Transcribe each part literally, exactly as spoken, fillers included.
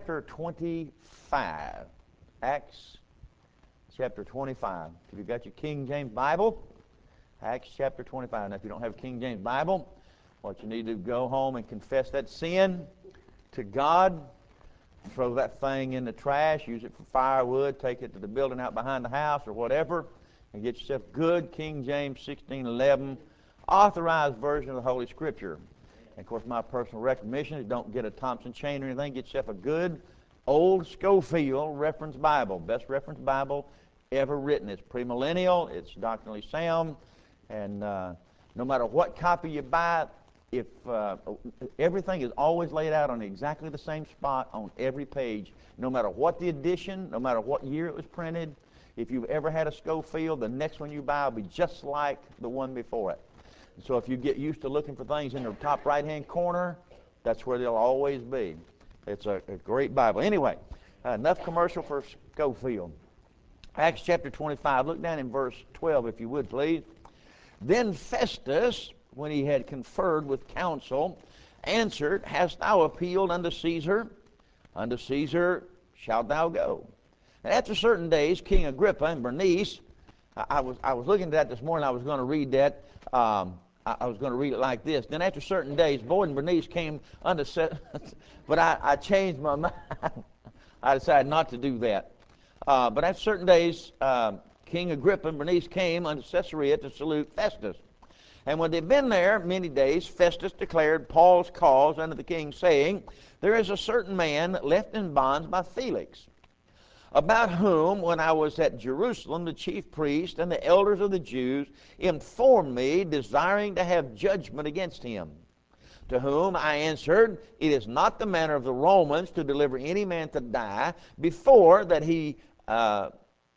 chapter twenty-five. Acts chapter twenty-five. If you've got your King James Bible, Acts chapter twenty-five. Now, if you don't have a King James Bible, what you need to go home and confess that sin to God. Throw that thing in the trash. Use it for firewood. Take it to the building out behind the house or whatever, and get yourself good King James sixteen eleven authorized version of the Holy Scripture. And of course, my personal recommendation is don't get a Thompson chain or anything. Get yourself a good old Scofield reference Bible. Best reference Bible ever written. It's premillennial. It's doctrinally sound. And uh, no matter what copy you buy, if uh, everything is always laid out on exactly the same spot on every page, no matter what the edition, no matter what year it was printed. If you've ever had a Scofield, the next one you buy will be just like the one before it. So if you get used to looking for things in the top right-hand corner, that's where they'll always be. It's a, a great Bible. Anyway, uh, enough commercial for Scofield. Acts chapter twenty-five. Look down in verse twelve, if you would, please. Then Festus, when he had conferred with council, answered, Hast thou appealed unto Caesar? Unto Caesar shalt thou go. And after certain days, King Agrippa and Bernice, I, I was I was looking at that this morning. I was going to read that. Um, I, I was going to read it like this. Then after certain days, Boyd and Bernice came unto, but I, I changed my mind. I decided not to do that. Uh, but after certain days, uh, King Agrippa and Bernice came unto Caesarea to salute Festus. And when they'd been there many days, Festus declared Paul's cause unto the king, saying, There is a certain man left in bonds by Felix, about whom, when I was at Jerusalem, the chief priest and the elders of the Jews informed me, desiring to have judgment against him. To whom I answered, It is not the manner of the Romans to deliver any man to die before that he... Uh,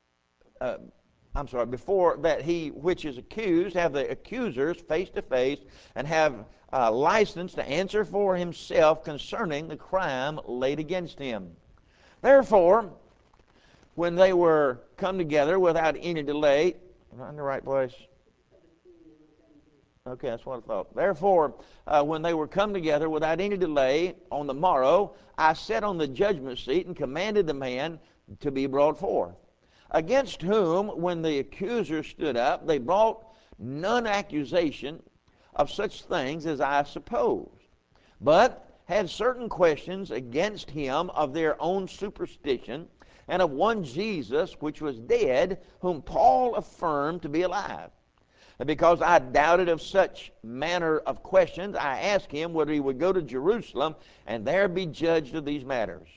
uh, I'm sorry, before that he which is accused have the accusers face to face and have uh, license to answer for himself concerning the crime laid against him. Therefore, when they were come together without any delay, am I in the right place? Okay, that's what I thought. Therefore, uh, when they were come together without any delay on the morrow, I sat on the judgment seat and commanded the man to be brought forth. Against whom, when the accusers stood up, they brought none accusation of such things as I supposed, but had certain questions against him of their own superstition, and of one Jesus, which was dead, whom Paul affirmed to be alive. And because I doubted of such manner of questions, I asked him whether he would go to Jerusalem and there be judged of these matters.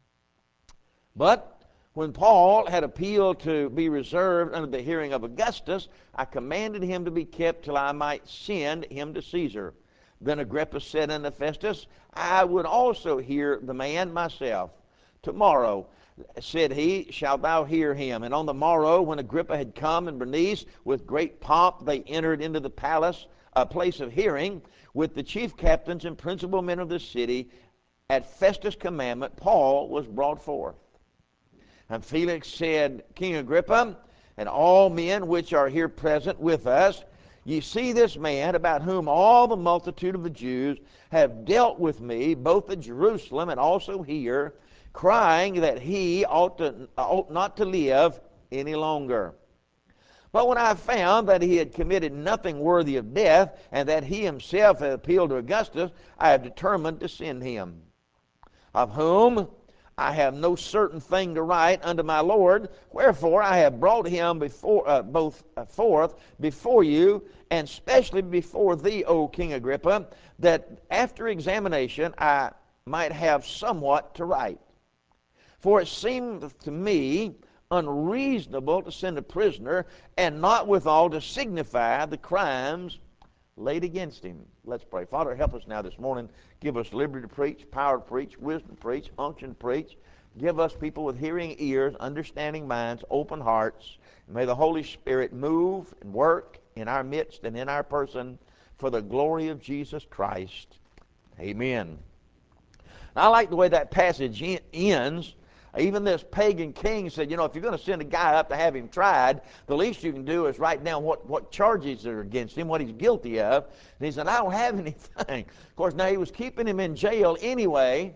But when Paul had appealed to be reserved under the hearing of Augustus, I commanded him to be kept till I might send him to Caesar. Then Agrippa said unto Festus, I would also hear the man myself. Tomorrow, said he, shalt thou hear him. And on the morrow, when Agrippa had come and Bernice, with great pomp they entered into the palace, a place of hearing, with the chief captains and principal men of the city. At Festus' commandment, Paul was brought forth. And Felix said, King Agrippa, and all men which are here present with us, ye see this man, about whom all the multitude of the Jews have dealt with me, both at Jerusalem and also here, crying that he ought, to, ought not to live any longer. But when I found that he had committed nothing worthy of death, and that he himself had appealed to Augustus, I have determined to send him, of whom I have no certain thing to write unto my Lord, wherefore I have brought him before uh, both uh, forth before you, and specially before thee, O King Agrippa, that after examination I might have somewhat to write. For it seemed to me unreasonable to send a prisoner, and not withal to signify the crimes laid against him. Let's pray. Father, help us now this morning. Give us liberty to preach, power to preach, wisdom to preach, unction to preach. Give us people with hearing ears, understanding minds, open hearts. May the Holy Spirit move and work in our midst and in our person for the glory of Jesus Christ. Amen. I like the way that passage ends. Even this pagan king said, you know, if you're going to send a guy up to have him tried, the least you can do is write down what, what charges are against him, what he's guilty of. And he said, I don't have anything. Of course, now he was keeping him in jail anyway,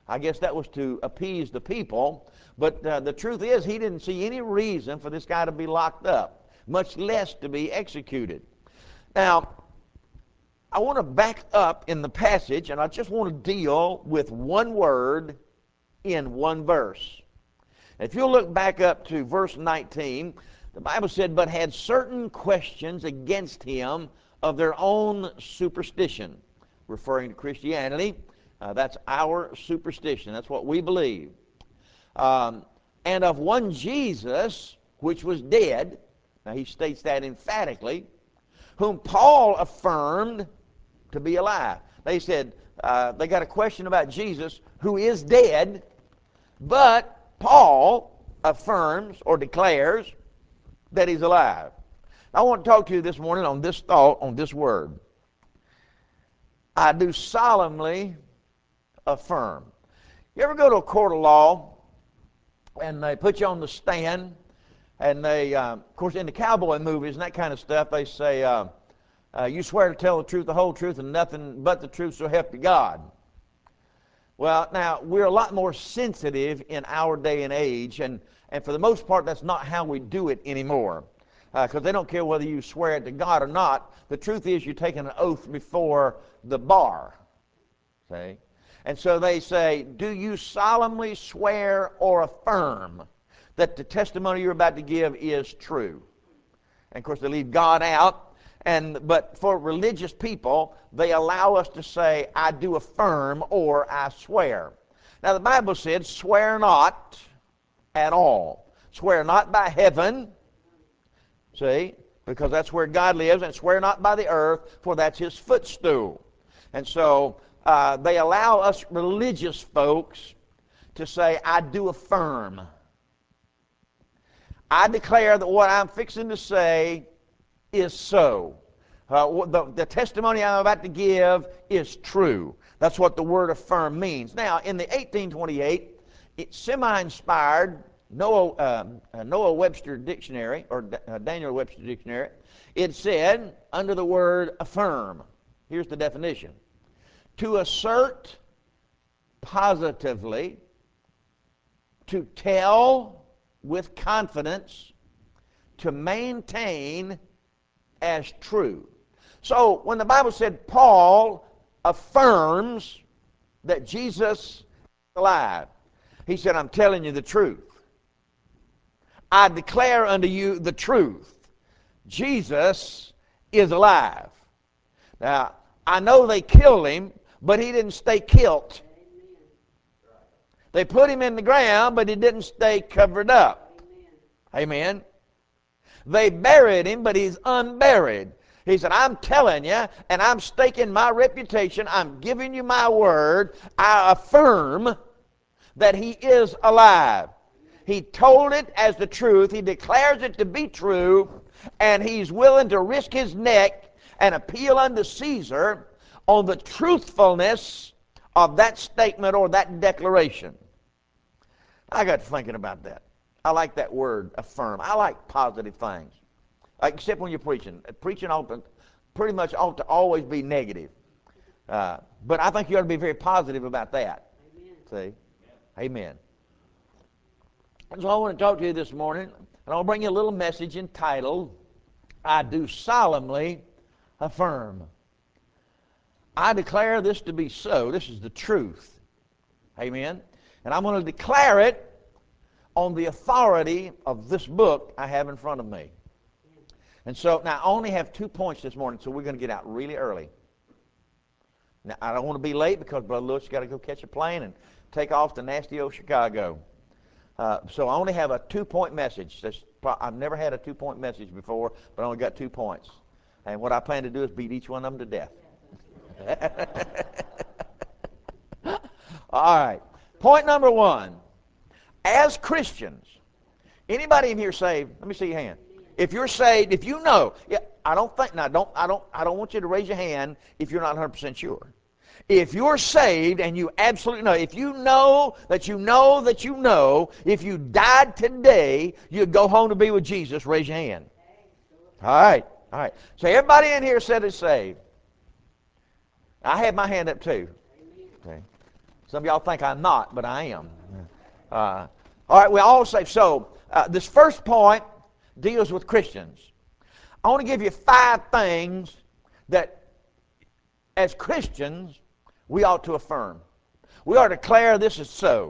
I guess that was to appease the people. But uh, the truth is, he didn't see any reason for this guy to be locked up, much less to be executed. Now, I want to back up in the passage, and I just want to deal with one word in one verse. If you'll look back up to verse nineteen, the Bible said, but had certain questions against him of their own superstition, referring to Christianity. Uh, that's our superstition. That's what we believe. Um, and of one Jesus, which was dead. Now he states that emphatically, whom Paul affirmed to be alive. They said, uh, they got a question about Jesus, who is dead, but Paul affirms or declares that he's alive. I want to talk to you this morning on this thought, on this word. I do solemnly affirm. You ever go to a court of law and they put you on the stand, and they, uh, of course, in the cowboy movies and that kind of stuff, they say, uh, uh, you swear to tell the truth, the whole truth, and nothing but the truth, so help you God. Well, now, we're a lot more sensitive in our day and age, and, and for the most part, that's not how we do it anymore. Because uh, they don't care whether you swear it to God or not. The truth is you're taking an oath before the bar. See? And so they say, do you solemnly swear or affirm that the testimony you're about to give is true? And of course, they leave God out. And but for religious people, they allow us to say, I do affirm or I swear. Now, the Bible said, swear not at all. Swear not by heaven, see, because that's where God lives, and swear not by the earth, for that's his footstool. And so uh, they allow us religious folks to say, I do affirm. I declare that what I'm fixing to say is so. Uh, the, the testimony I'm about to give is true. That's what the word affirm means. Now, in the eighteen twenty-eight, it's semi-inspired Noah, uh, Noah Webster Dictionary, or uh, Daniel Webster Dictionary, it said, under the word affirm, here's the definition: to assert positively, to tell with confidence, to maintain as true. So when the Bible said Paul affirms that Jesus is alive, he said, I'm telling you the truth. I declare unto you the truth. Jesus is alive. Now, I know they killed him, but he didn't stay killed. They put him in the ground, but he didn't stay covered up. Amen. They buried him, but he's unburied. He said, I'm telling you, and I'm staking my reputation, I'm giving you my word, I affirm that he is alive. He told it as the truth, he declares it to be true, and he's willing to risk his neck and appeal unto Caesar on the truthfulness of that statement or that declaration. I got thinking about that. I like that word, affirm. I like positive things. Except when you're preaching. Preaching ought to, pretty much ought to always be negative. Uh, but I think you ought to be very positive about that. Amen. See? Amen. And so I want to talk to you this morning, and I'll bring you a little message entitled, I do solemnly affirm. I declare this to be so. This is the truth. Amen. And I'm going to declare it on the authority of this book I have in front of me. And so now I only have two points this morning, so we're going to get out really early. Now I don't want to be late because Brother Lewis got to go catch a plane and take off to nasty old Chicago. Uh, so I only have a two-point message. That's pro- I've never had a two-point message before, but I only got two points. And what I plan to do is beat each one of them to death. All right. Point number one. As Christians, anybody in here saved? Let me see your hand. If you're saved, if you know, yeah, I don't think now. Don't I don't I don't want you to raise your hand if you're not one hundred percent sure. If you're saved and you absolutely know, if you know that you know that you know, if you died today, you'd go home to be with Jesus. Raise your hand. All right, all right. So everybody in here said is saved. I had my hand up too. Okay. Some of y'all think I'm not, but I am. Uh, all right, we all say so. Uh, this first point deals with Christians. I want to give you five things that, as Christians, we ought to affirm. We ought to declare this is so.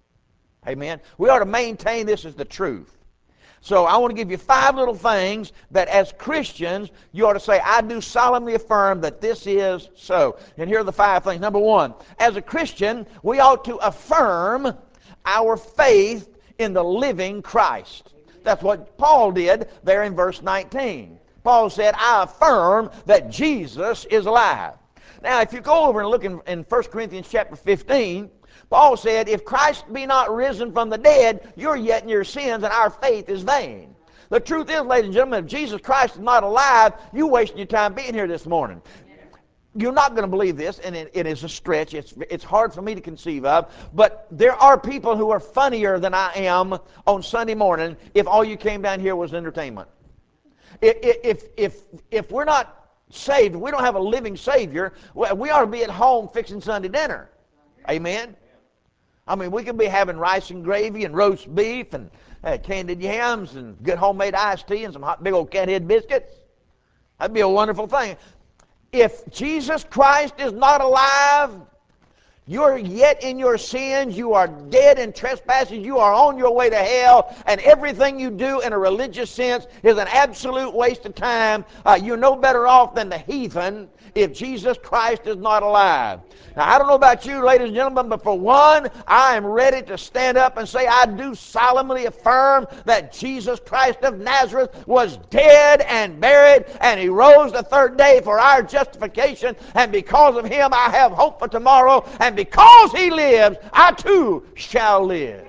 Amen. We ought to maintain this as the truth. So I want to give you five little things that as Christians you ought to say, I do solemnly affirm that this is so. And here are the five things. Number one, as a Christian, we ought to affirm our faith in the living Christ. That's what Paul did there in verse nineteen. Paul said, I affirm that Jesus is alive. Now, if you go over and look in, in First Corinthians chapter fifteen, Paul said, if Christ be not risen from the dead, you're yet in your sins, and our faith is vain. The truth is, ladies and gentlemen, if Jesus Christ is not alive, you're wasting your time being here this morning. You're not going to believe this, and it, it is a stretch. It's, it's hard for me to conceive of, but there are people who are funnier than I am on Sunday morning if all you came down here was entertainment. If, if, if, if we're not saved, we don't have a living Savior, we ought to be at home fixing Sunday dinner. Amen? I mean, we could be having rice and gravy and roast beef and uh, candied yams and good homemade iced tea and some hot big old cathead biscuits. That'd be a wonderful thing. If Jesus Christ is not alive, you're yet in your sins, you are dead in trespasses, you are on your way to hell, and everything you do in a religious sense is an absolute waste of time. Uh, you're no better off than the heathen if Jesus Christ is not alive. Now, I don't know about you, ladies and gentlemen, but for one, I am ready to stand up and say, I do solemnly affirm that Jesus Christ of Nazareth was dead and buried, and He rose the third day for our justification, and because of Him I have hope for tomorrow, and because He lives, I too shall live.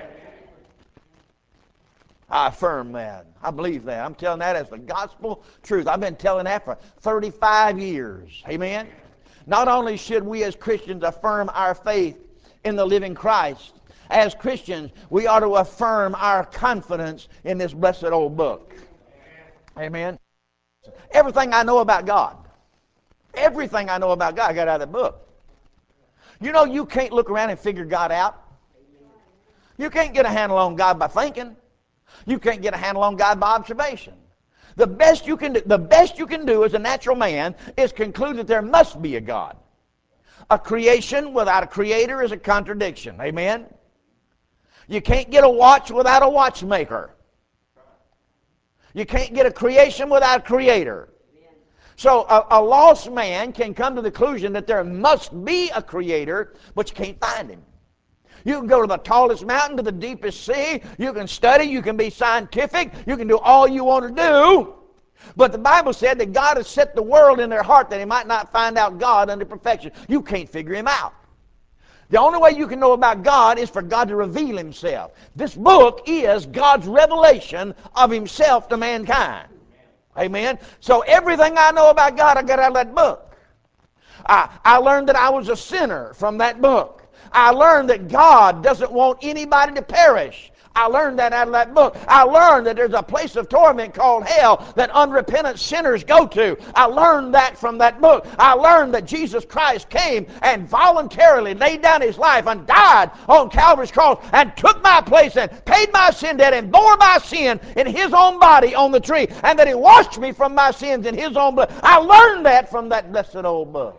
I affirm that. I believe that. I'm telling that as the gospel truth. I've been telling that for thirty-five years. Amen? Not only should we as Christians affirm our faith in the living Christ, as Christians, we ought to affirm our confidence in this blessed old book. Amen? Everything I know about God, everything I know about God I got out of that book. You know, you can't look around and figure God out. You can't get a handle on God by thinking. You can't get a handle on God by observation. The best you can do, the best you can do as a natural man is conclude that there must be a God. A creation without a creator is a contradiction. Amen? You can't get a watch without a watchmaker. You can't get a creation without a creator. So a, a lost man can come to the conclusion that there must be a creator, but you can't find him. You can go to the tallest mountain, to the deepest sea. You can study. You can be scientific. You can do all you want to do. But the Bible said that God has set the world in their heart that He might not find out God unto perfection. You can't figure Him out. The only way you can know about God is for God to reveal Himself. This book is God's revelation of Himself to mankind. Amen? So everything I know about God, I got out of that book. I, I learned that I was a sinner from that book. I learned that God doesn't want anybody to perish. I learned that out of that book. I learned that there's a place of torment called hell that unrepentant sinners go to. I learned that from that book. I learned that Jesus Christ came and voluntarily laid down His life and died on Calvary's cross and took my place and paid my sin debt and bore my sin in His own body on the tree, and that He washed me from my sins in His own blood. I learned that from that blessed old book.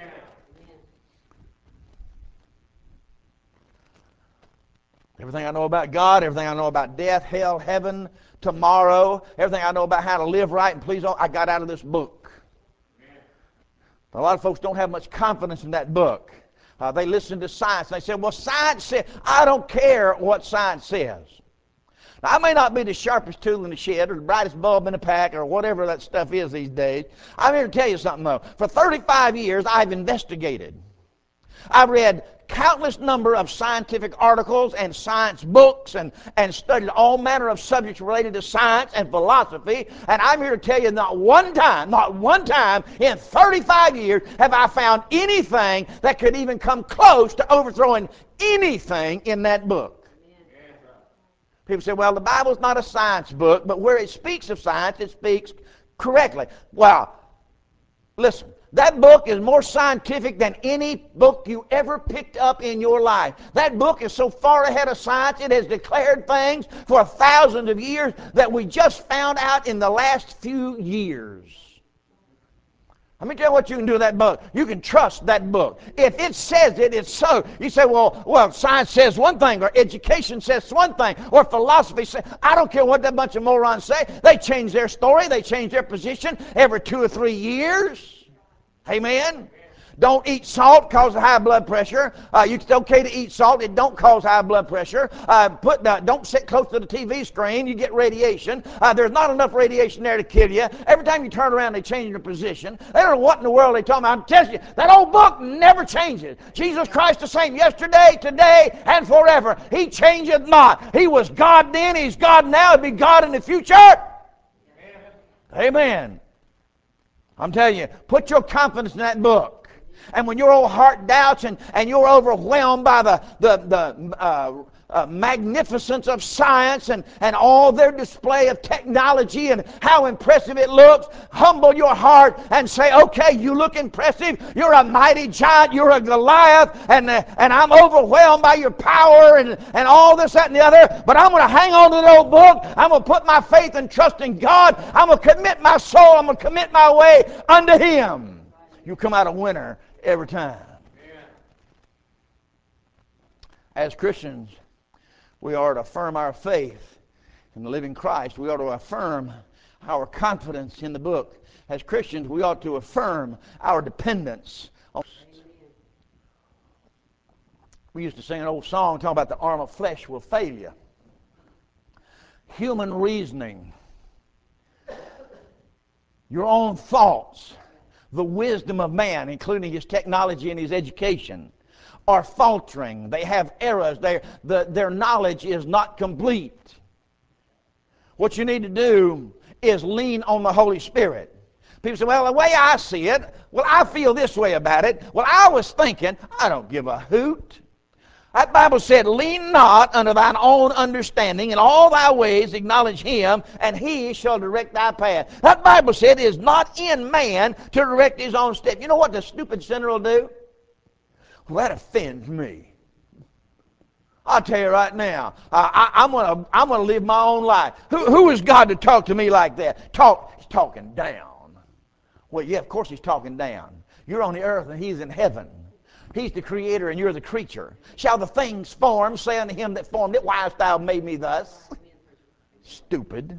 Everything I know about God, everything I know about death, hell, heaven, tomorrow, everything I know about how to live right and please all, I got out of this book. But a lot of folks don't have much confidence in that book. Uh, they listen to science and they say, well, science says, I don't care what science says. Now, I may not be the sharpest tool in the shed or the brightest bulb in the pack or whatever that stuff is these days. I'm here to tell you something, though. For thirty-five years, I've investigated. I've read countless number of scientific articles and science books and, and studied all manner of subjects related to science and philosophy. And I'm here to tell you not one time, not one time in thirty-five years have I found anything that could even come close to overthrowing anything in that book. People say, well, the Bible's not a science book, but where it speaks of science, it speaks correctly. Well, listen. That book is more scientific than any book you ever picked up in your life. That book is so far ahead of science, it has declared things for thousands of years that we just found out in the last few years. Let me tell you what you can do with that book. You can trust that book. If it says it, it's so. You say, well, well, science says one thing, or education says one thing, or philosophy says. I don't care what that bunch of morons say. They change their story. They change their position every two or three years. Amen. Don't eat salt, cause high blood pressure. Uh, it's okay to eat salt. It don't cause high blood pressure. Uh, put uh, don't sit close to the T V screen. You get radiation. Uh, there's not enough radiation there to kill you. Every time you turn around, they change your position. They don't know what in the world they're talking about. I'm telling you, that old book never changes. Jesus Christ the same yesterday, today, and forever. He changeth not. He was God then. He's God now. He'll be God in the future. Amen. Amen. I'm telling you, put your confidence in that book. And when your old heart doubts and, and you're overwhelmed by the, the, the uh, uh, magnificence of science and, and all their display of technology and how impressive it looks, humble your heart and say, okay, you look impressive. You're a mighty giant. You're a Goliath. And, uh, and I'm overwhelmed by your power and, and all this, that, and the other. But I'm going to hang on to the old book. I'm going to put my faith and trust in God. I'm going to commit my soul. I'm going to commit my way unto Him. You come out a winner every time. Amen. As Christians, we are to affirm our faith in the living Christ. We ought to affirm our confidence in the book. As Christians, we ought to affirm our dependence on. We used to sing an old song talking about the arm of flesh will fail you. Human reasoning, your own thoughts, the wisdom of man, including his technology and his education, are faltering. They have errors. They, the, their knowledge is not complete. What you need to do is lean on the Holy Spirit. People say, well, the way I see it, well, I feel this way about it. Well, I was thinking, I don't give a hoot. That Bible said, lean not unto thine own understanding, in all thy ways acknowledge Him, and He shall direct thy path. That Bible said it is not in man to direct his own step. You know what the stupid sinner will do? Well, that offends me. I'll tell you right now, I, I, I'm going to I'm gonna live my own life. Who, who is God to talk to me like that? Talk, He's talking down. Well, yeah, of course He's talking down. You're on the earth and He's in heaven. He's the creator and you're the creature. Shall the things formed say unto Him that formed it, why hast thou made me thus? Stupid.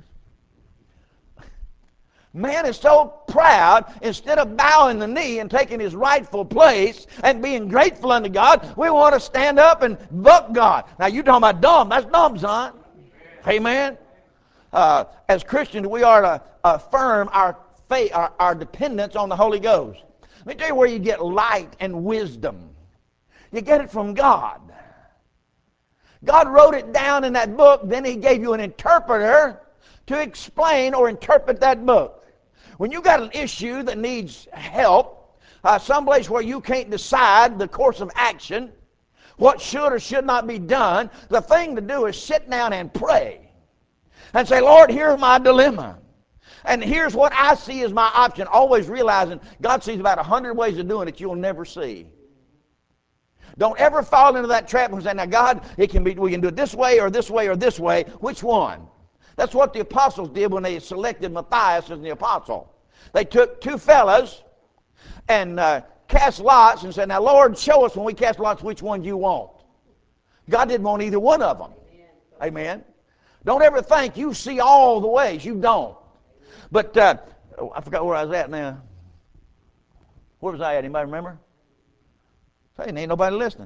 Man is so proud, instead of bowing the knee and taking his rightful place and being grateful unto God, we want to stand up and buck God. Now, you're talking about dumb. That's dumb, son. Amen. Uh, as Christians, we are to affirm our faith, our, our dependence on the Holy Ghost. Let me tell you where you get light and wisdom. You get it from God. God wrote it down in that book, then He gave you an interpreter to explain or interpret that book. When you got an issue that needs help, uh, someplace where you can't decide the course of action, what should or should not be done, the thing to do is sit down and pray and say, Lord, here's my dilemma. And here's what I see as my option, always realizing God sees about a hundred ways of doing it you'll never see. Don't ever fall into that trap and say, now God, it can be, we can do it this way or this way or this way. Which one? That's what the apostles did when they selected Matthias as the apostle. They took two fellas and uh, cast lots and said, now Lord, show us when we cast lots which one you want. God didn't want either one of them. Amen. Amen. Don't ever think you see all the ways. You don't. But uh, oh, I forgot where I was at now. Where was I at? Anybody remember? Hey, ain't nobody listening.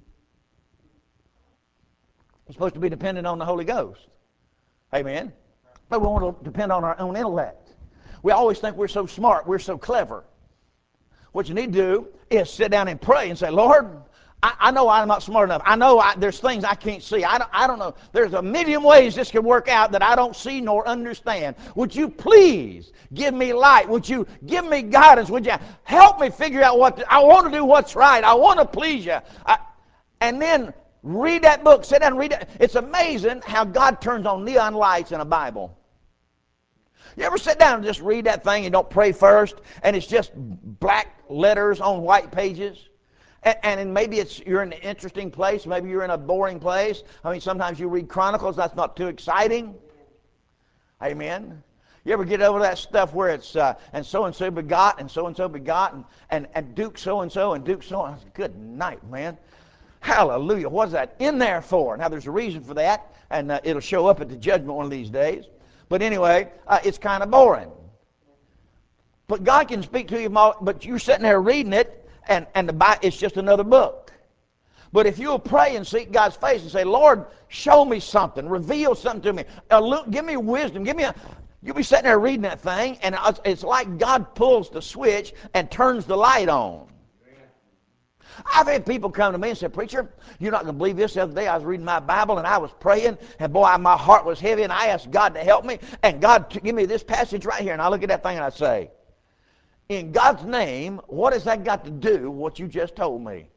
We're supposed to be dependent on the Holy Ghost. Amen. But we want to depend on our own intellect. We always think we're so smart, we're so clever. What you need to do is sit down and pray and say, Lord, I, I know I'm not smart enough. I know I, there's things I can't see. I don't, I don't know. There's a million ways this could work out that I don't see nor understand. Would you please give me light? Would you give me guidance? Would you help me figure out what to, I want to do what's right. I want to please you. I, and then read that book. Sit down and read it. It's amazing how God turns on neon lights in a Bible. You ever sit down and just read that thing and don't pray first, and it's just black letters on white pages? And, and maybe it's you're in an interesting place. Maybe you're in a boring place. I mean, sometimes you read Chronicles. That's not too exciting. Amen. You ever get over that stuff where it's, uh, and so-and-so begot, and so-and-so begot, and, and, and Duke so-and-so, and Duke so-and-so. Good night, man. Hallelujah. What's that in there for? Now, there's a reason for that, and uh, it'll show up at the judgment one of these days. But anyway, uh, it's kind of boring. But God can speak to you, but you're sitting there reading it, and, and the Bible, it's just another book. But if you'll pray and seek God's face and say, Lord, show me something, reveal something to me, uh, give me wisdom, give me a... You'll be sitting there reading that thing, and it's like God pulls the switch and turns the light on. I've had people come to me and say, Preacher, you're not going to believe this. The other day I was reading my Bible, and I was praying, and boy, my heart was heavy, and I asked God to help me, and God give me this passage right here, and I look at that thing and I say, in God's name, what has that got to do with what you just told me?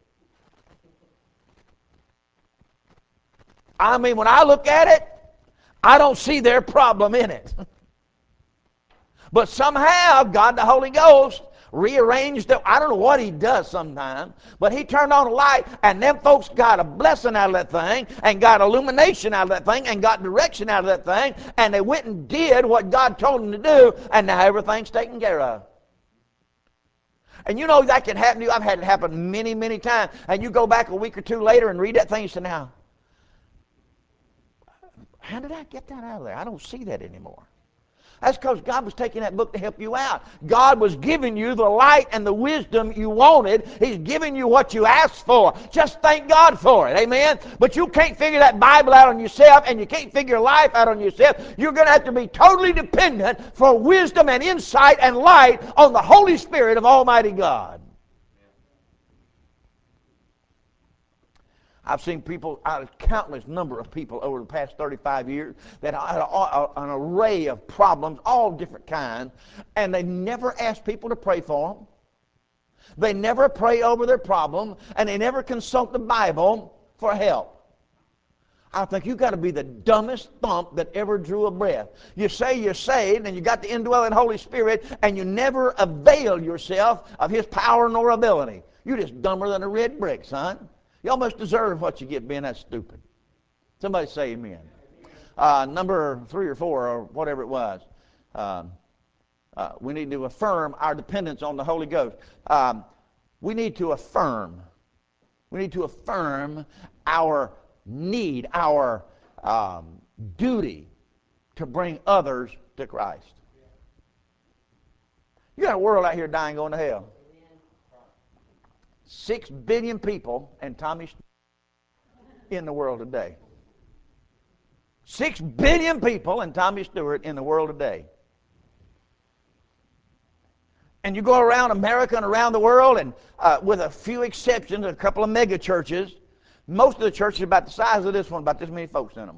I mean, when I look at it, I don't see their problem in it. But somehow, God the Holy Ghost rearranged it. I don't know what he does sometimes, but he turned on a light, and them folks got a blessing out of that thing, and got illumination out of that thing, and got direction out of that thing, and they went and did what God told them to do, and now everything's taken care of. And you know that can happen to you. I've had it happen many, many times. And you go back a week or two later and read that thing, and say, now, how did I get that out of there? I don't see that anymore. That's because God was taking that book to help you out. God was giving you the light and the wisdom you wanted. He's giving you what you asked for. Just thank God for it. Amen? But you can't figure that Bible out on yourself, and you can't figure life out on yourself. You're going to have to be totally dependent for wisdom and insight and light on the Holy Spirit of Almighty God. I've seen people, a countless number of people over the past thirty-five years that had a, a, an array of problems, all different kinds, and they never ask people to pray for them. They never pray over their problem, and they never consult the Bible for help. I think you've got to be the dumbest thump that ever drew a breath. You say you're saved, and you got the indwelling Holy Spirit, and you never avail yourself of His power nor ability. You're just dumber than a red brick, son. You almost deserve what you get being that stupid. Somebody say amen. Uh, number three or four or whatever it was. Um, uh, we need to affirm our dependence on the Holy Ghost. Um, we need to affirm. We need to affirm our need, our um, duty to bring others to Christ. You got a world out here dying going to hell. Six billion people and Tommy in the world today. Six billion people and Tommy Stewart in the world today. And you go around America and around the world, and uh, with a few exceptions, a couple of mega churches, most of the churches are about the size of this one, about this many folks in them.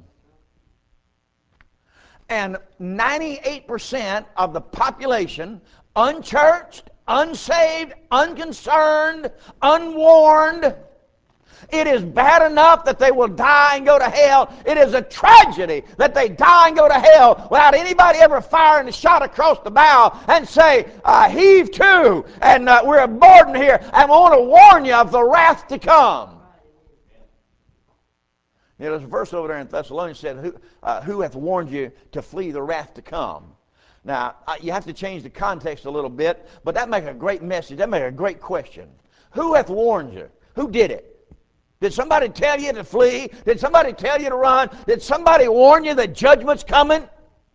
And ninety-eight percent of the population, unchurched, unsaved, unconcerned, unwarned. It is bad enough that they will die and go to hell. It is a tragedy that they die and go to hell without anybody ever firing a shot across the bow and say, uh, heave to, and uh, we're boarding here, and we want to warn you of the wrath to come. You know, there's a verse over there in Thessalonians that said, who, uh, who hath warned you to flee the wrath to come? Now, you have to change the context a little bit, but that makes a great message. That makes a great question. Who hath warned you? Who did it? Did somebody tell you to flee? Did somebody tell you to run? Did somebody warn you that judgment's coming?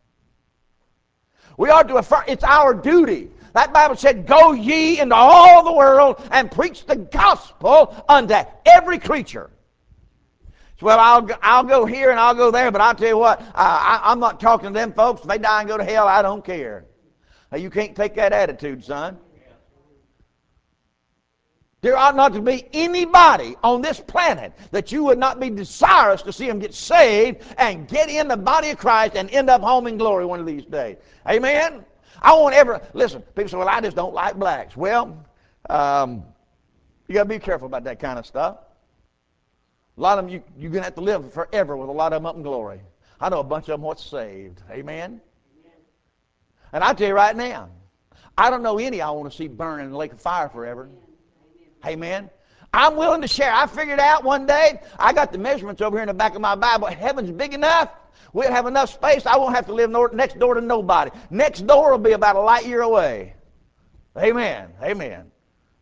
We are to affirm. It's our duty. That Bible said, go ye into all the world and preach the gospel unto every creature. Well, I'll go, I'll go here and I'll go there, but I'll tell you what, uh, I, I'm not talking to them folks. If they die and go to hell, I don't care. Now, you can't take that attitude, son. There ought not to be anybody on this planet that you would not be desirous to see them get saved and get in the body of Christ and end up home in glory one of these days. Amen? I won't ever, listen, people say, well, I just don't like blacks. Well, um, you got to be careful about that kind of stuff. A lot of them, you, you're going to have to live forever with a lot of them up in glory. I know a bunch of them what's saved. Amen? And I tell you right now, I don't know any I want to see burn in the lake of fire forever. Amen. I'm willing to share. I figured out one day, I got the measurements over here in the back of my Bible. Heaven's big enough. We'll have enough space. I won't have to live next door to nobody. Next door will be about a light year away. Amen. Amen.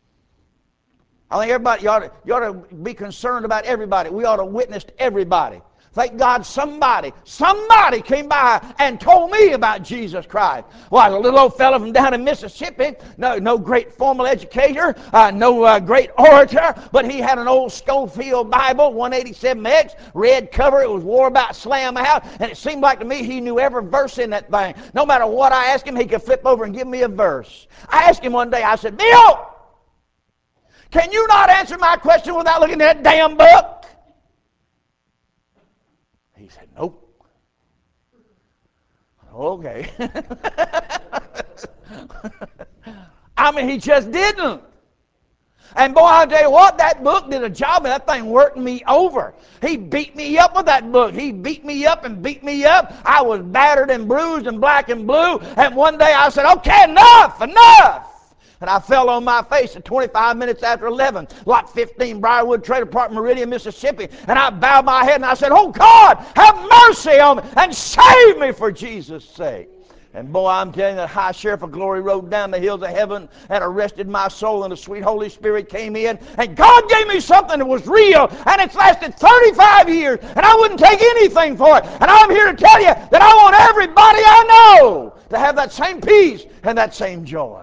I think everybody, you ought, to, you ought to be concerned about everybody. We ought to witness to everybody. Thank God somebody, somebody came by and told me about Jesus Christ. Well, a little old fellow from down in Mississippi, no, no great formal educator, uh, no uh, great orator, but he had an old Schofield Bible, one eighty-seven X, red cover. It was wore about slam out, and it seemed like to me he knew every verse in that thing. No matter what I asked him, he could flip over and give me a verse. I asked him one day, I said, Bill, can you not answer my question without looking at that damn book? He said, nope. Okay. I mean, he just didn't. And boy, I'll tell you what, that book did a job, and that thing worked me over. He beat me up with that book. He beat me up and beat me up. I was battered and bruised and black and blue. And one day I said, okay, enough, enough. And I fell on my face at twenty-five minutes after eleven, lot fifteen, Briarwood Trailer Park, Meridian, Mississippi. And I bowed my head and I said, oh God, have mercy on me and save me for Jesus' sake. And boy, I'm telling you, the high sheriff of glory rode down the hills of heaven and arrested my soul, and the sweet Holy Spirit came in, and God gave me something that was real, and it's lasted thirty-five years, and I wouldn't take anything for it. And I'm here to tell you that I want everybody I know to have that same peace and that same joy.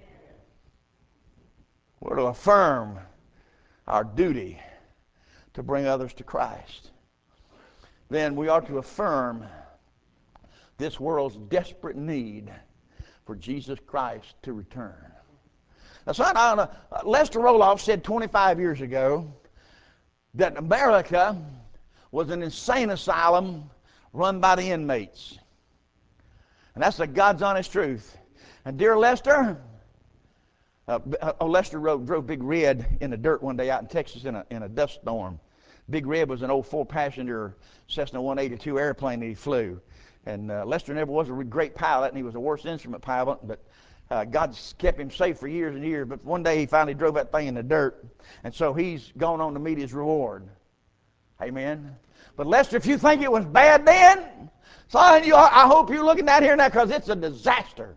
We're to affirm our duty to bring others to Christ. Then we are to affirm this world's desperate need for Jesus Christ to return. Now, son, I don't know, Lester Roloff said twenty-five years ago that America was an insane asylum run by the inmates. And that's the God's honest truth. And dear Lester, Uh, oh, Lester rode, drove Big Red in the dirt one day out in Texas in a, in a dust storm. Big Red was an old four-passenger Cessna one eighty-two airplane that he flew. And uh, Lester never was a great pilot, and he was the worst instrument pilot, but uh, God kept him safe for years and years. But one day he finally drove that thing in the dirt, and so he's gone on to meet his reward. Amen. But Lester, if you think it was bad then, son, you, I hope you're looking down here now, because it's a disaster.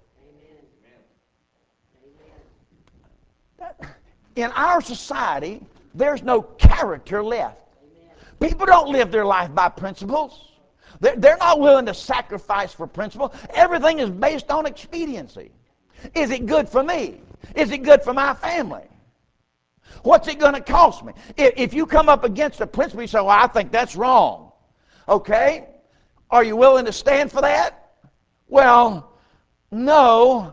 In our society, there's no character left. People don't live their life by principles. They're, they're not willing to sacrifice for principle. Everything is based on expediency. Is it good for me? Is it good for my family? What's it going to cost me? If, if you come up against a principle, you say, well, I think that's wrong. Okay? Are you willing to stand for that? Well, no.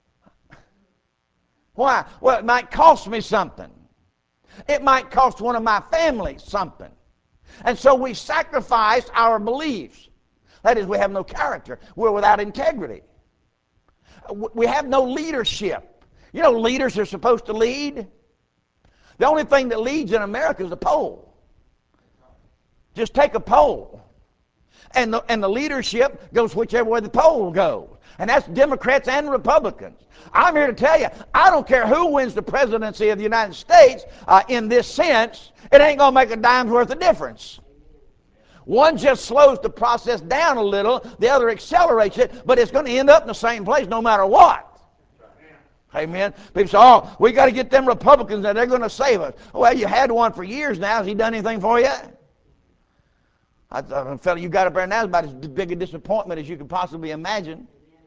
Why? Well, it might cost me something. It might cost one of my family something. And so we sacrifice our beliefs. That is, we have no character. We're without integrity. We have no leadership. You know, leaders are supposed to lead. The only thing that leads in America is a poll. Just take a poll. And the, and the leadership goes whichever way the poll goes. And that's Democrats and Republicans. I'm here to tell you, I don't care who wins the presidency of the United States uh, in this sense, it ain't going to make a dime's worth of difference. One just slows the process down a little, the other accelerates it, but it's going to end up in the same place no matter what. Amen. People say, oh, we got to get them Republicans and they're going to save us. Well, you had one for years now. Has he done anything for you? I thought the fellow you got up there now is about as big a disappointment as you could possibly imagine.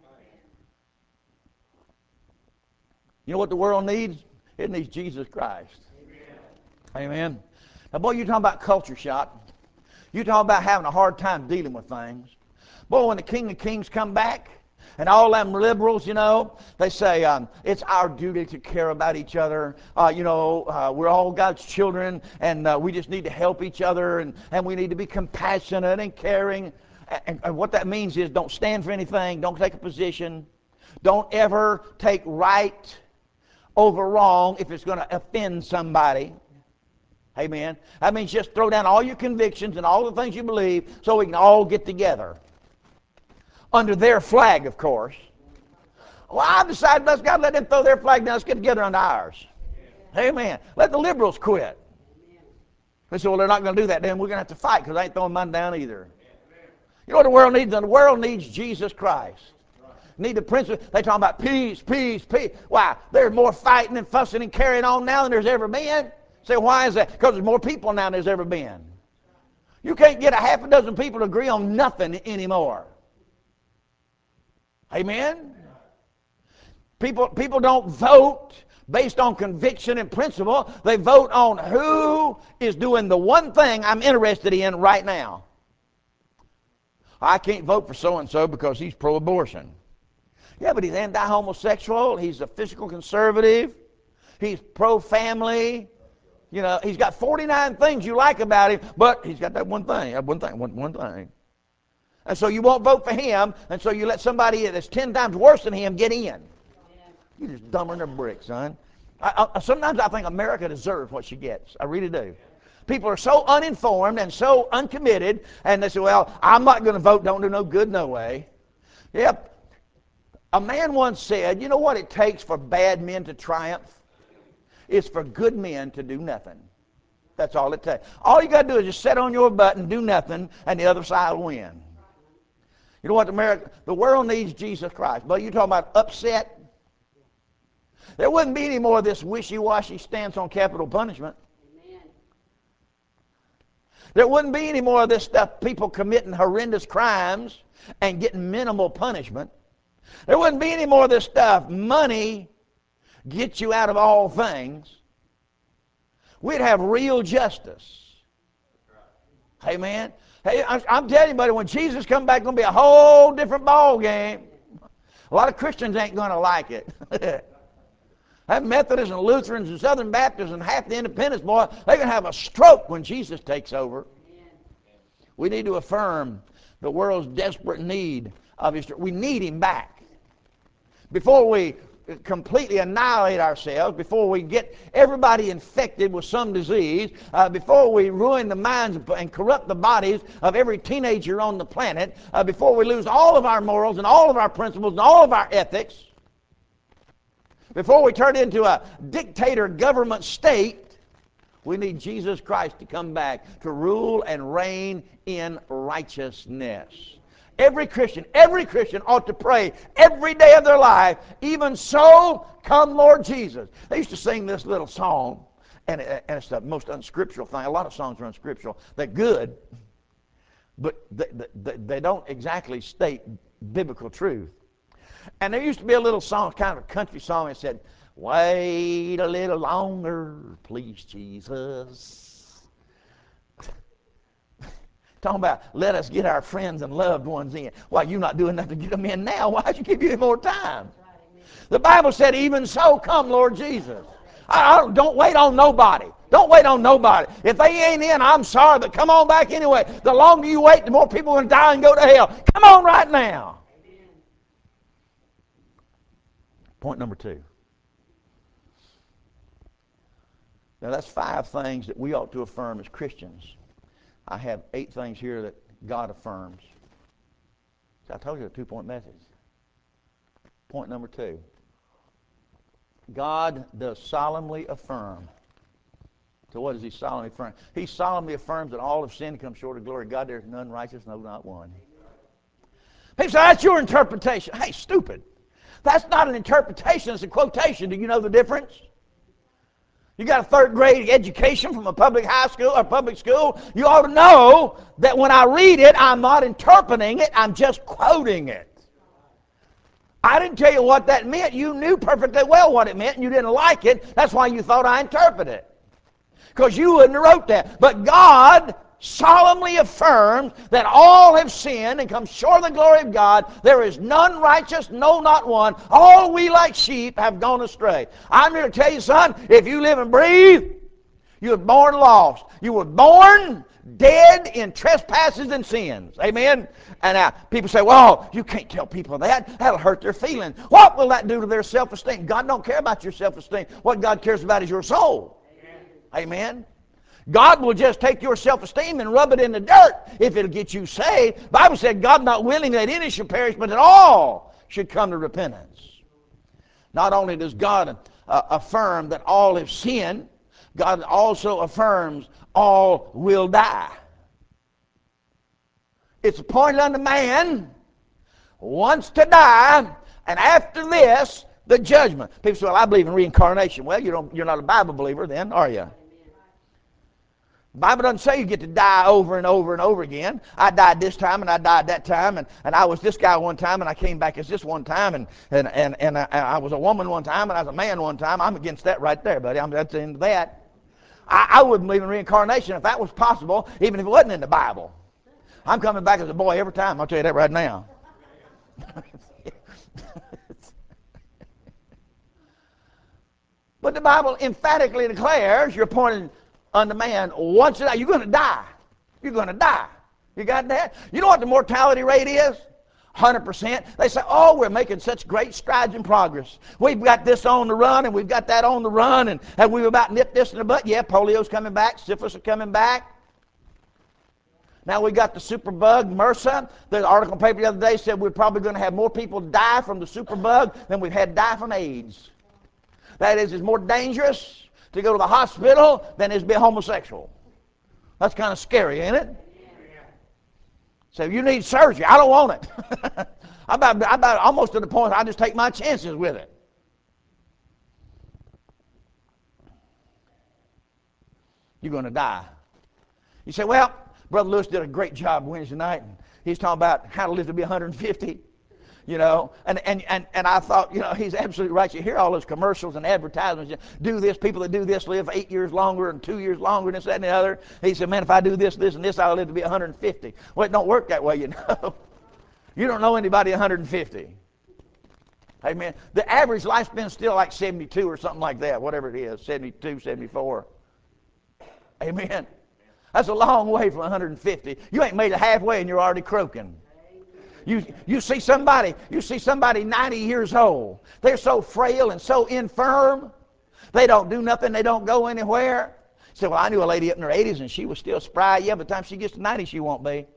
You know what the world needs? It needs Jesus Christ. Amen. Amen. Now, boy, you're talking about culture shock. You're talking about having a hard time dealing with things. Boy, when the King of Kings come back, and all them liberals, you know, they say um, it's our duty to care about each other. Uh, you know, uh, we're all God's children, and uh, we just need to help each other, and, and we need to be compassionate and caring. And, and what that means is don't stand for anything. Don't take a position. Don't ever take right over wrong if it's going to offend somebody. Amen. That means just throw down all your convictions and all the things you believe so we can all get together. Under their flag, of course. Well, I decided, let's God let them throw their flag down. Let's get together under ours. Amen. Let the liberals quit. They say, well, they're not going to do that. Then we're going to have to fight because I ain't throwing mine down either. You know what the world needs? The world needs Jesus Christ. Need the prince. They talking about peace, peace, peace. Why? There's more fighting and fussing and carrying on now than there's ever been. Say, why is that? Because there's more people now than there's ever been. You can't get a half a dozen people to agree on nothing anymore. Amen? People, people don't vote based on conviction and principle. They vote on who is doing the one thing I'm interested in right now. I can't vote for so-and-so because he's pro-abortion. Yeah, but he's anti-homosexual. He's a physical conservative. He's pro-family. You know, he's got forty-nine things you like about him, but he's got that one thing, that one thing, one, one thing. And so you won't vote for him, and so you let somebody that's ten times worse than him get in. You're just dumber than a brick, son. I, I, sometimes I think America deserves what she gets. I really do. People are so uninformed and so uncommitted, and they say, well, I'm not going to vote, don't do no good no way. Yep. A man once said, you know what it takes for bad men to triumph? It's for good men to do nothing. That's all it takes. All you got to do is just sit on your butt and do nothing, and the other side will win. You know what America, the world needs Jesus Christ. But you're talking about upset. There wouldn't be any more of this wishy-washy stance on capital punishment. Amen. There wouldn't be any more of this stuff, people committing horrendous crimes and getting minimal punishment. There wouldn't be any more of this stuff. Money gets you out of all things. We'd have real justice. Amen. Hey, I'm telling you, buddy, when Jesus comes back, it's going to be a whole different ball game. A lot of Christians ain't going to like it. That Methodists and Lutherans and Southern Baptists and half the Independents, boy, they're going to have a stroke when Jesus takes over. We need to affirm the world's desperate need of his. We need him back. Before we completely annihilate ourselves, before we get everybody infected with some disease, uh, before we ruin the minds and corrupt the bodies of every teenager on the planet, uh, before we lose all of our morals and all of our principles and all of our ethics, before we turn into a dictator government state, we need Jesus Christ to come back to rule and reign in righteousness. Every Christian, every Christian ought to pray every day of their life, even so, come Lord Jesus. They used to sing this little song, and, and it's the most unscriptural thing. A lot of songs are unscriptural. They're good, but they, they, they don't exactly state biblical truth. And there used to be a little song, kind of a country song, that said, wait a little longer, please, Jesus. Talking about, let us get our friends and loved ones in. Why, you're not doing nothing to get them in now. Why should you give you more time? The Bible said, even so, come, Lord Jesus. I, I, don't wait on nobody. Don't wait on nobody. If they ain't in, I'm sorry, but come on back anyway. The longer you wait, the more people are going to die and go to hell. Come on right now. Amen. Point number two. Now, that's five things that we ought to affirm as Christians. I have eight things here that God affirms. So I told you a two-point message. Point number two. God does solemnly affirm. So what does he solemnly affirm? He solemnly affirms that all have sinned and come short of the glory of God. There is none righteous, no, not one. People say, that's your interpretation. Hey, stupid. That's not an interpretation. It's a quotation. Do you know the difference? You got a third grade education from a public high school or public school. You ought to know that when I read it, I'm not interpreting it. I'm just quoting it. I didn't tell you what that meant. You knew perfectly well what it meant, and you didn't like it. That's why you thought I interpreted it. Because you wouldn't have wrote that. But God solemnly affirms that all have sinned and come short of the glory of God. There is none righteous, no, not one. All we like sheep have gone astray. I'm here to tell you, son, if you live and breathe, you were born lost. You were born dead in trespasses and sins. Amen? And now people say, well, you can't tell people that. That'll hurt their feelings. What will that do to their self-esteem? God don't care about your self-esteem. What God cares about is your soul. Amen? Amen? God will just take your self-esteem and rub it in the dirt if it'll get you saved. The Bible said God not willing that any should perish, but that all should come to repentance. Not only does God uh, affirm that all have sinned, God also affirms all will die. It's appointed unto man once to die, and after this, the judgment. People say, well, I believe in reincarnation. Well, you don't, you're not a Bible believer then, are you? The Bible doesn't say you get to die over and over and over again. I died this time and I died that time, and, and I was this guy one time and I came back as this one time, and, and, and, and I, I was a woman one time and I was a man one time. I'm against that right there, buddy. I'm that's the end of that. I, I wouldn't believe in reincarnation if that was possible, even if it wasn't in the Bible. I'm coming back as a boy every time. I'll tell you that right now. But the Bible emphatically declares you're appointed unto man once to die. You're going to die. You're going to die. You got that? You know what the mortality rate is? one hundred percent. They say, oh, we're making such great strides in progress. We've got this on the run, and we've got that on the run, and, and we've about nipped this in the butt. Yeah, polio's coming back. Syphilis is coming back. Now we got the superbug, MRSA. The article in the paper the other day said we're probably going to have more people die from the superbug than we've had die from AIDS. That is, it's more dangerous to go to the hospital than it is to be a homosexual. That's kind of scary, ain't it? So you need surgery. I don't want it. I'm about, I'm about almost to the point I just take my chances with it. You're going to die. You say, well, Brother Lewis did a great job Wednesday night, and he's talking about how to live to be one hundred fifty, you know, and, and, and, and I thought, you know, he's absolutely right. You hear all those commercials and advertisements, you do this, people that do this live eight years longer and two years longer and this, that, and the other. He said, man, if I do this, this, and this, I'll live to be one hundred fifty. Well, it don't work that way, you know. You don't know anybody one hundred fifty. Amen. The average lifespan is still like seventy-two or something like that, whatever it is, seventy-two, seventy-four. Amen. That's a long way from one hundred fifty. You ain't made it halfway and you're already croaking. You, you see somebody, you see somebody ninety years old. They're so frail and so infirm. They don't do nothing. They don't go anywhere. You say, well, I knew a lady up in her eighties and she was still spry. Yeah, by the time she gets to ninety, she won't be.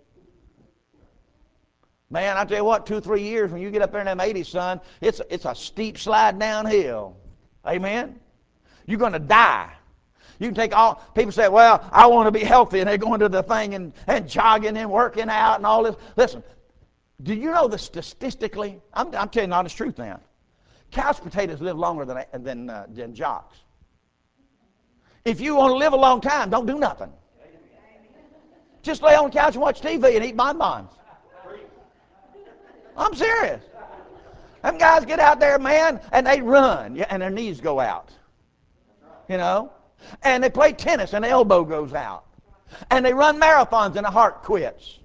Man, I tell you what, two or three years when you get up there in them eighties, son, it's, it's a steep slide downhill. Amen? You're going to die. You can take all, people say, well, I want to be healthy, and they're going to the thing and, and jogging and working out and all this. Listen, do you know that statistically, I'm, I'm telling you the honest truth now, couch potatoes live longer than, than, uh, than jocks. If you want to live a long time, don't do nothing. Just lay on the couch and watch T V and eat bonbons. I'm serious. Them guys get out there, man, and they run, and their knees go out. You know? And they play tennis and the elbow goes out. And they run marathons and the heart quits.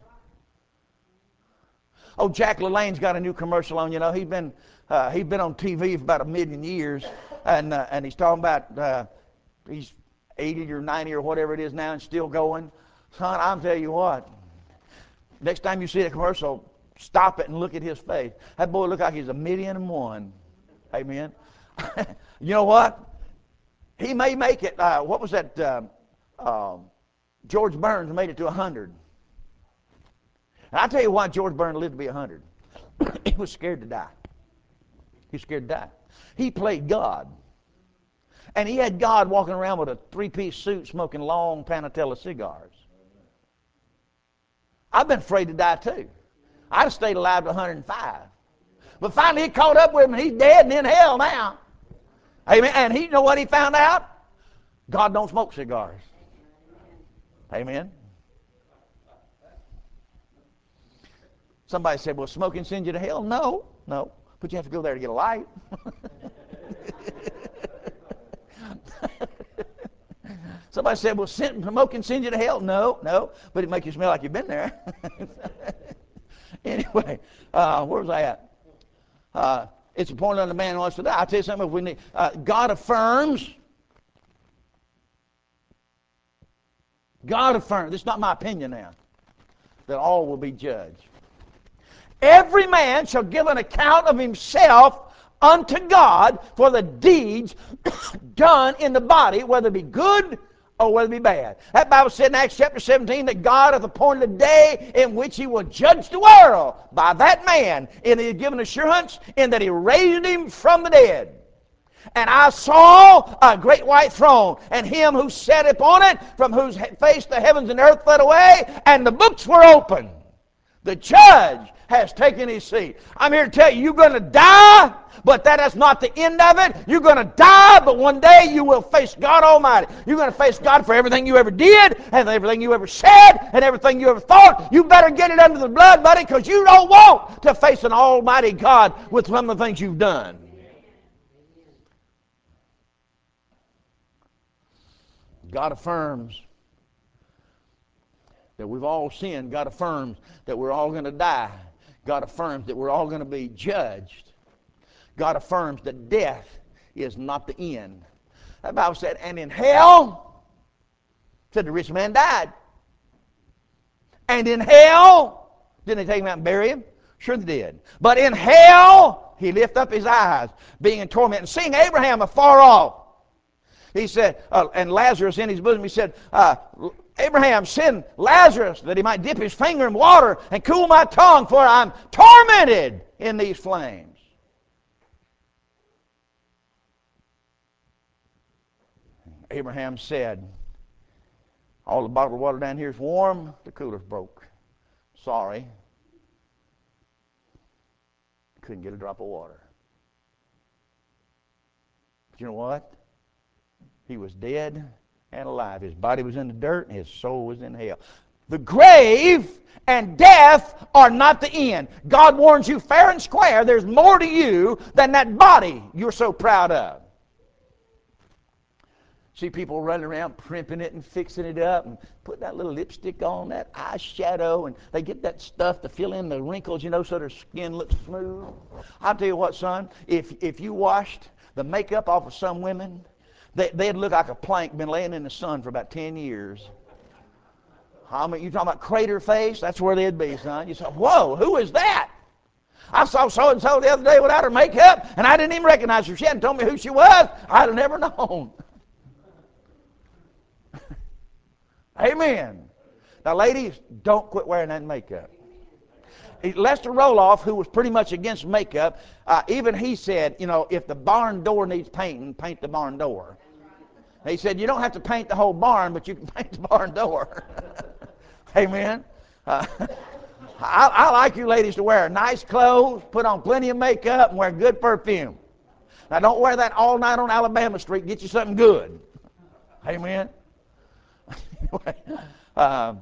Oh, Jack LaLanne's got a new commercial on, you know. He's been uh, he's been on T V for about a million years. And uh, and he's talking about uh, he's eighty or ninety or whatever it is now and still going. Son, I'll tell you what. Next time you see a commercial, stop it and look at his face. That boy looks like he's a million and one. Amen. You know what? He may make it, uh, what was that, uh, uh, George Burns made it to one hundred. And I'll tell you why George Burns lived to be one hundred. He was scared to die. He was scared to die. He played God. And he had God walking around with a three-piece suit smoking long Panatella cigars. I've been afraid to die too. I'd have stayed alive to one hundred five. But finally he caught up with him and he's dead and in hell now. Amen. And he, you know what he found out? God don't smoke cigars. Amen. Somebody said, well, smoking sends you to hell. No, no. But you have to go there to get a light. Somebody said, well, smoking sends you to hell. No, no. But it makes you smell like you've been there. Anyway, uh, where was I at? Uh, It's appointed unto man who wants to die. I'll tell you something. If we need, uh, God affirms. God affirms. This is not my opinion now. That all will be judged. Every man shall give an account of himself unto God for the deeds done in the body, whether it be good or whether it be bad. That Bible said in Acts chapter seventeen that God hath appointed a day in which he will judge the world by that man, and he has given assurance in that he raised him from the dead. And I saw a great white throne, and him who sat upon it, from whose face the heavens and earth fled away, and the books were open. The judge has taken his seat. I'm here to tell you, you're going to die, but that is not the end of it. You're going to die, but one day you will face God Almighty. You're going to face God for everything you ever did, and everything you ever said, and everything you ever thought. You better get it under the blood, buddy, because you don't want to face an Almighty God with some of the things you've done. God affirms that we've all sinned. God affirms that we're all going to die. God affirms that we're all going to be judged. God affirms that death is not the end. That Bible said, and in hell, said the rich man died. And in hell, didn't they take him out and bury him? Sure they did. But in hell, he lift up his eyes, being in torment, and seeing Abraham afar off. He said, uh, and Lazarus in his bosom, he said, uh, Abraham, send Lazarus that he might dip his finger in water and cool my tongue, for I'm tormented in these flames. Abraham said, all the bottled water down here is warm, the cooler's broke. Sorry. Couldn't get a drop of water. But you know what? He was dead and alive. His body was in the dirt and his soul was in hell. The grave and death are not the end. God warns you fair and square, there's more to you than that body you're so proud of. See people running around primping it and fixing it up and put that little lipstick on, that eyeshadow, and they get that stuff to fill in the wrinkles, you know, so their skin looks smooth. I'll tell you what, son, if, if you washed the makeup off of some women, They, they'd look like a plank been laying in the sun for about ten years. I mean, you talking about crater face? That's where they'd be, son. You say, whoa, who is that? I saw so-and-so the other day without her makeup, and I didn't even recognize her. She hadn't told me who she was. I'd have never known. Amen. Now, ladies, don't quit wearing that makeup. Lester Roloff, who was pretty much against makeup, uh, even he said, you know, if the barn door needs painting, paint the barn door. He said, you don't have to paint the whole barn, but you can paint the barn door. Amen. Uh, I, I like you ladies to wear nice clothes, put on plenty of makeup, and wear good perfume. Now, don't wear that all night on Alabama Street. Get you something good. Amen. Anyway, uh,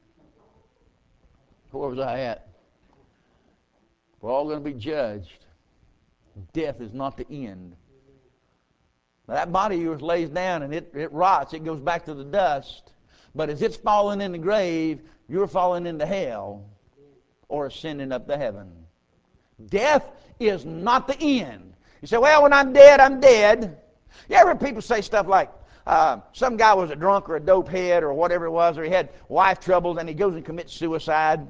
where was I at? We're all going to be judged. Death is not the end. Now, that body of yours lays down and it, it rots. It goes back to the dust. But as it's falling in the grave, you're falling into hell or ascending up to heaven. Death is not the end. You say, well, when I'm dead, I'm dead. You ever hear people say stuff like, uh, some guy was a drunk or a dope head or whatever it was, or he had wife troubles and he goes and commits suicide?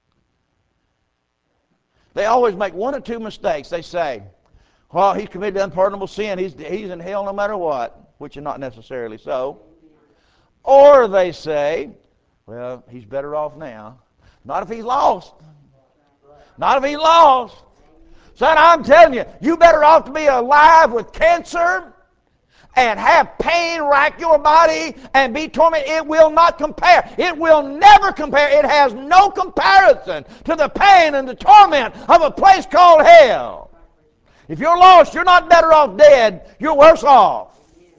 They always make one or two mistakes. They say, well, he's committed unpardonable sin. He's, he's in hell no matter what, which is not necessarily so. Or they say, well, he's better off now. Not if he's lost. Not if he's lost. Son, I'm telling you, you better off to be alive with cancer and have pain rack your body and be tormented. It will not compare. It will never compare. It has no comparison to the pain and the torment of a place called hell. If you're lost, you're not better off dead. You're worse off.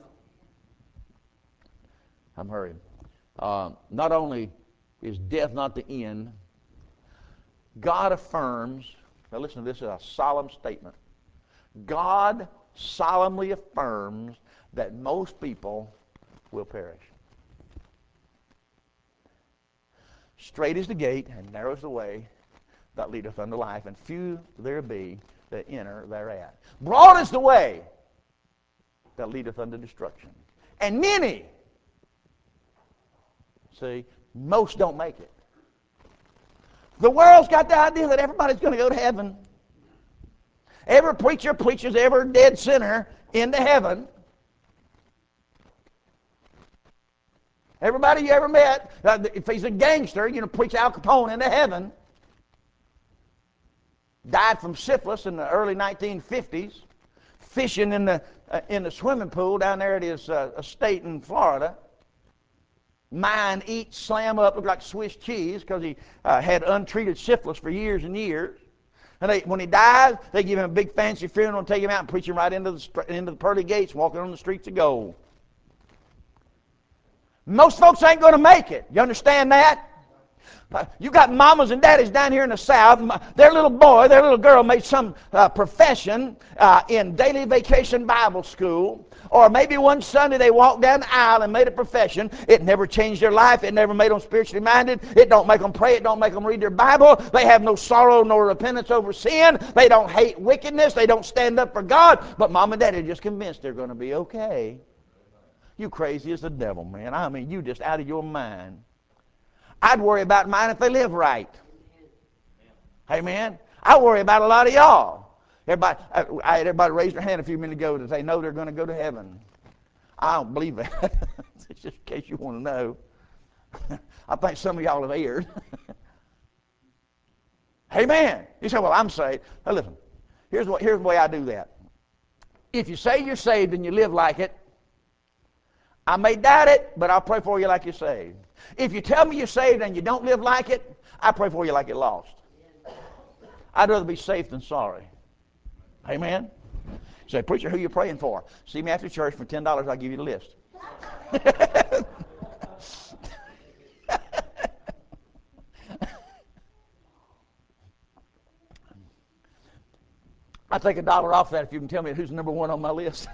I'm hurrying. Uh, not only is death not the end, God affirms, now listen to this, is a solemn statement. God solemnly affirms that most people will perish. Straight is the gate, and narrow is the way that leadeth unto life, and few there be that enter thereat. Broad is the way that leadeth unto destruction, and many, see, most don't make it. The world's got the idea that everybody's going to go to heaven. Every preacher preaches every dead sinner into heaven. Everybody you ever met, uh, if he's a gangster, you know, preach Al Capone into heaven. Died from syphilis in the early nineteen fifties. fishing in the uh, in the swimming pool down there at his uh, estate in Florida. Mine eat, slam up, look like Swiss cheese because he uh, had untreated syphilis for years and years. And they, when he dies, they give him a big fancy funeral and take him out and preach him right into the into the pearly gates, walking on the streets of gold. Most folks ain't going to make it. You understand that? You got mamas and daddies down here in the South. Their little boy, their little girl made some uh, profession uh, in daily vacation Bible school. Or maybe one Sunday they walked down the aisle and made a profession. It never changed their life. It never made them spiritually minded. It don't make them pray. It don't make them read their Bible. They have no sorrow nor repentance over sin. They don't hate wickedness. They don't stand up for God. But mom and daddy are just convinced they're going to be okay. You crazy as the devil, man. I mean, you just out of your mind. I'd worry about mine if they live right. Amen. I worry about a lot of y'all. Everybody, I had everybody raise their hand a few minutes ago to say, no, they're going to go to heaven. I don't believe that. It's just in case you want to know. I think some of y'all have erred. Amen. You say, well, I'm saved. Now listen, here's, what, here's the way I do that. If you say you're saved and you live like it, I may doubt it, but I'll pray for you like you're saved. If you tell me you're saved and you don't live like it, I pray for you like you're lost. I'd rather be safe than sorry. Amen? You say, preacher, who you praying for? See me after church. For ten dollars, I'll give you the list. I'll take a dollar off that if you can tell me who's number one on my list.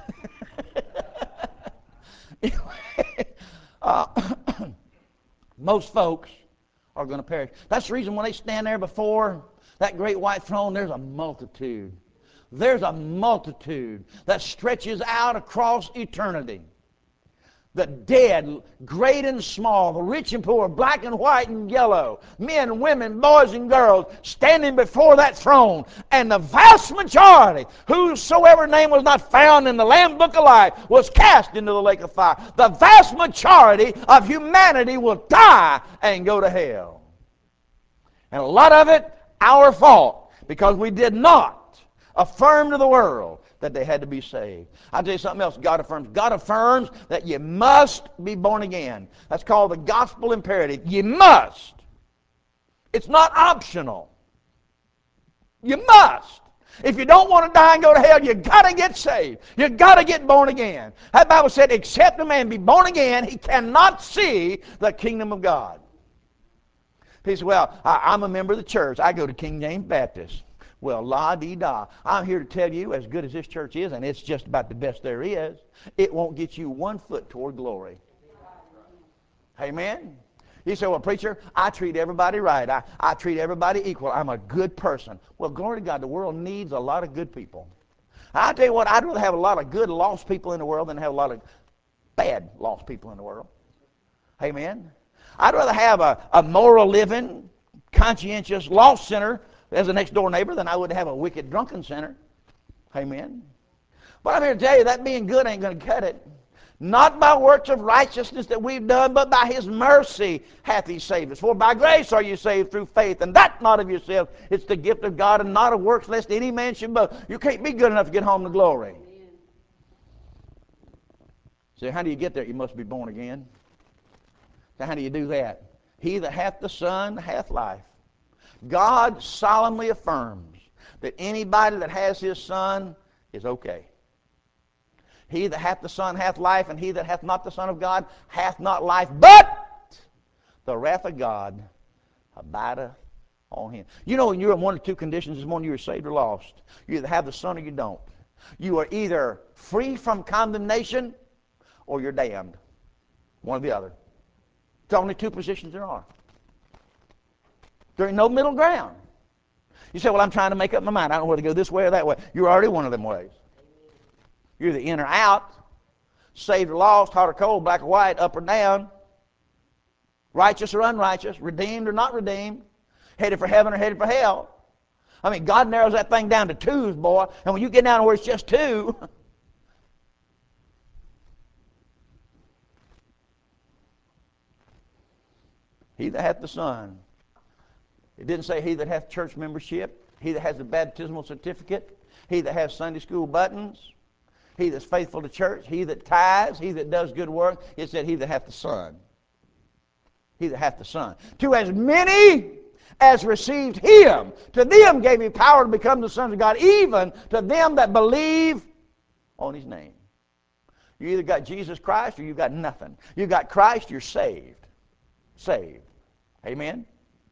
uh, most folks are going to perish. That's the reason when they stand there before that great white throne, there's a multitude. There's a multitude that stretches out across eternity. The dead, great and small, the rich and poor, black and white and yellow, men, women, boys and girls, standing before that throne. And the vast majority, whosoever name was not found in the Lamb Book of Life, was cast into the lake of fire. The vast majority of humanity will die and go to hell. And a lot of it, our fault, because we did not affirm to the world that they had to be saved. I'll tell you something else God affirms. God affirms that you must be born again. That's called the gospel imperative. You must. It's not optional. You must. If you don't want to die and go to hell, you got to get saved. You got to get born again. That Bible said, except a man be born again, he cannot see the kingdom of God. He said, well, I, I'm a member of the church. I go to King James Baptist. Well, la-dee-da. I'm here to tell you, as good as this church is, and it's just about the best there is, it won't get you one foot toward glory. Amen? You say, well, preacher, I treat everybody right. I, I treat everybody equal. I'm a good person. Well, glory to God, the world needs a lot of good people. I tell you what, I'd rather have a lot of good lost people in the world than have a lot of bad lost people in the world. Amen? I'd rather have a, a moral living, conscientious, lost sinner as a next door neighbor than I would have a wicked drunken sinner. Amen. But I'm here to tell you that being good ain't going to cut it. Not by works of righteousness that we've done, but by his mercy hath he saved us. For by grace are you saved through faith, and that not of yourself. It's the gift of God, and not of works, lest any man should boast. You can't be good enough to get home to glory. So how do you get there? You must be born again. So how do you do that? He that hath the Son hath life. God solemnly affirms that anybody that has his Son is okay. He that hath the Son hath life, and he that hath not the Son of God hath not life, but the wrath of God abideth on him. You know, when you're in one or two conditions this morning, you're saved or lost. You either have the Son or you don't. You are either free from condemnation or you're damned. One or the other. It's only two positions there are. There ain't no middle ground. You say, well, I'm trying to make up my mind. I don't know whether to go this way or that way. You're already one of them ways. You're either in or out, saved or lost, hot or cold, black or white, up or down, righteous or unrighteous, redeemed or not redeemed, headed for heaven or headed for hell. I mean, God narrows that thing down to twos, boy. And when you get down to where it's just two, he that hath the Son. It didn't say he that hath church membership, he that has the baptismal certificate, he that has Sunday school buttons. He that's faithful to church, he that tithes, he that does good work. It said he that hath the Son. He that hath the Son. To as many as received him, to them gave he power to become the sons of God, even to them that believe on his name. You either got Jesus Christ or you got nothing. You got Christ, you're saved. Saved. Amen?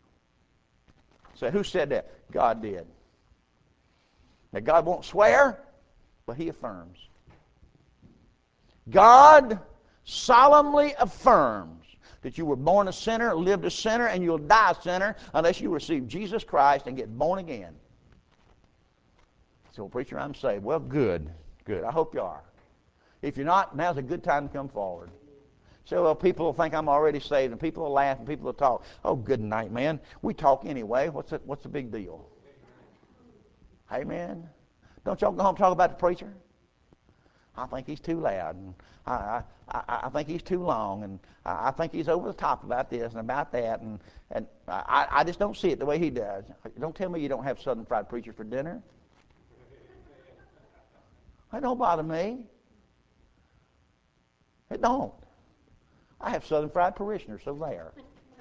So who said that? God did. Now God won't swear, but he affirms. God solemnly affirms that you were born a sinner, lived a sinner, and you'll die a sinner unless you receive Jesus Christ and get born again. So, preacher, I'm saved. Well, good, good. I hope you are. If you're not, now's a good time to come forward. So, well, people will think I'm already saved, and people will laugh, and people will talk. Oh, good night, man. We talk anyway. What's the, what's the big deal? Amen. Don't y'all go home and talk about the preacher? I think he's too loud, and I, I, I think he's too long, and I think he's over the top about this and about that, and, and I, I just don't see it the way he does. Don't tell me you don't have Southern Fried Preacher for dinner. That don't bother me. It don't. I have Southern Fried parishioners, so there.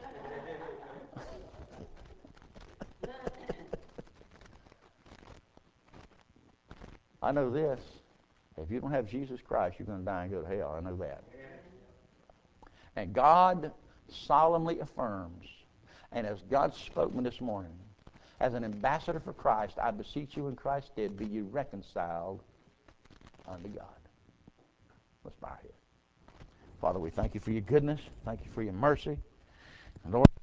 I know this. If you don't have Jesus Christ, you're going to die and go to hell. I know that. And God solemnly affirms, and as God spoke me this morning, as an ambassador for Christ, I beseech you in Christ's stead, be you reconciled unto God. Let's bow our heads. Father, we thank you for your goodness. Thank you for your mercy. And Lord,